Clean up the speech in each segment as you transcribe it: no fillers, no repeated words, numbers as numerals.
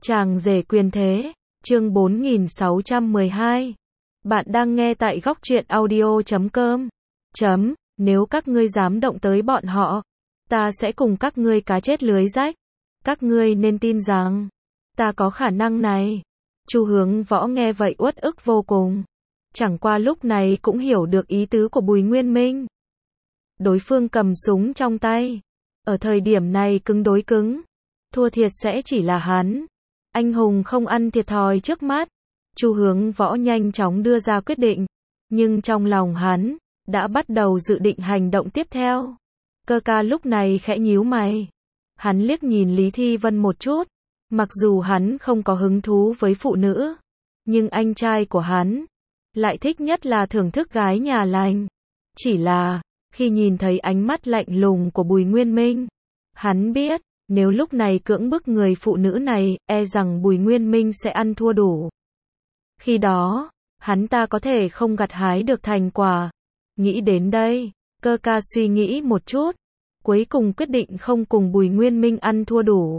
Chàng rể quyền thế, chương 4612. Bạn đang nghe tại góc truyện audio.com. Nếu các ngươi dám động tới bọn họ, ta sẽ cùng các ngươi cá chết lưới rách. Các ngươi nên tin rằng, ta có khả năng này. Chu Hướng Võ nghe vậy uất ức vô cùng. Chẳng qua lúc này cũng hiểu được ý tứ của Bùi Nguyên Minh. Đối phương cầm súng trong tay. Ở thời điểm này cứng đối cứng. Thua thiệt sẽ chỉ là hắn. Anh hùng không ăn thiệt thòi trước mắt. Chu Hướng Võ nhanh chóng đưa ra quyết định. Nhưng trong lòng hắn, đã bắt đầu dự định hành động tiếp theo. Cơ ca lúc này khẽ nhíu mày. Hắn liếc nhìn Lý Thi Vân một chút. Mặc dù hắn không có hứng thú với phụ nữ. Nhưng anh trai của hắn, lại thích nhất là thưởng thức gái nhà lành. Chỉ là, khi nhìn thấy ánh mắt lạnh lùng của Bùi Nguyên Minh, hắn biết, nếu lúc này cưỡng bức người phụ nữ này, e rằng Bùi Nguyên Minh sẽ ăn thua đủ. Khi đó, hắn ta có thể không gặt hái được thành quả. Nghĩ đến đây, Cơ ca suy nghĩ một chút, cuối cùng quyết định không cùng Bùi Nguyên Minh ăn thua đủ,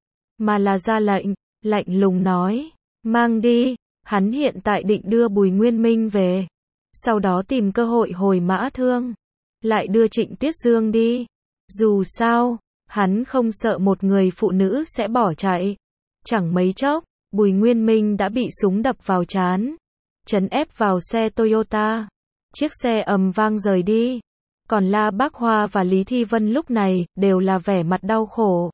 mà là ra lệnh, lạnh lùng nói, mang đi. Hắn hiện tại định đưa Bùi Nguyên Minh về, sau đó tìm cơ hội hồi Mã Thương, lại đưa Trịnh Tuyết Dương đi. Dù sao, hắn không sợ một người phụ nữ sẽ bỏ chạy. Chẳng mấy chốc, Bùi Nguyên Minh đã bị súng đập vào trán, trấn ép vào xe Toyota. Chiếc xe ầm vang rời đi. Còn La Bác Hoa và Lý Thi Vân lúc này đều là vẻ mặt đau khổ.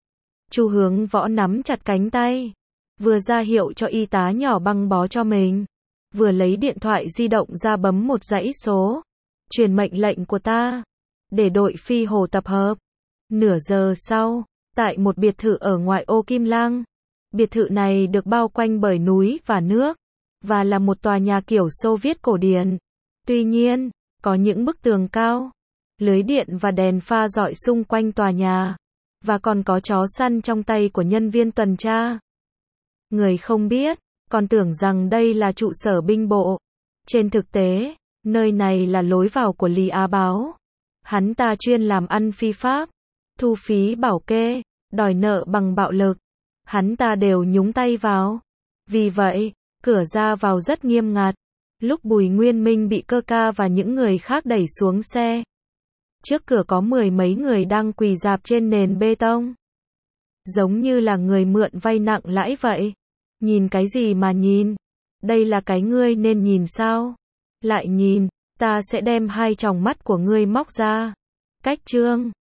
Chu Hướng Võ nắm chặt cánh tay, vừa ra hiệu cho y tá nhỏ băng bó cho mình, vừa lấy điện thoại di động ra bấm một dãy số, truyền mệnh lệnh của ta, để đội phi hồ tập hợp. Nửa giờ sau, tại một biệt thự ở ngoại ô Kim Lăng. Biệt thự này được bao quanh bởi núi và nước, và là một tòa nhà kiểu Xô Viết cổ điển. Tuy nhiên, có những bức tường cao, lưới điện và đèn pha rọi xung quanh tòa nhà, và còn có chó săn trong tay của nhân viên tuần tra. Người không biết, còn tưởng rằng đây là trụ sở binh bộ. Trên thực tế, nơi này là lối vào của Lý Á Báo. Hắn ta chuyên làm ăn phi pháp, thu phí bảo kê, đòi nợ bằng bạo lực. Hắn ta đều nhúng tay vào. Vì vậy, cửa ra vào rất nghiêm ngặt. Lúc Bùi Nguyên Minh bị Cơ ca và những người khác đẩy xuống xe, trước cửa có mười mấy người đang quỳ rạp trên nền bê tông. Giống như là người mượn vay nặng lãi vậy. Nhìn cái gì mà nhìn? Đây là cái ngươi nên nhìn sao? Lại nhìn, ta sẽ đem hai tròng mắt của ngươi móc ra. Cách chương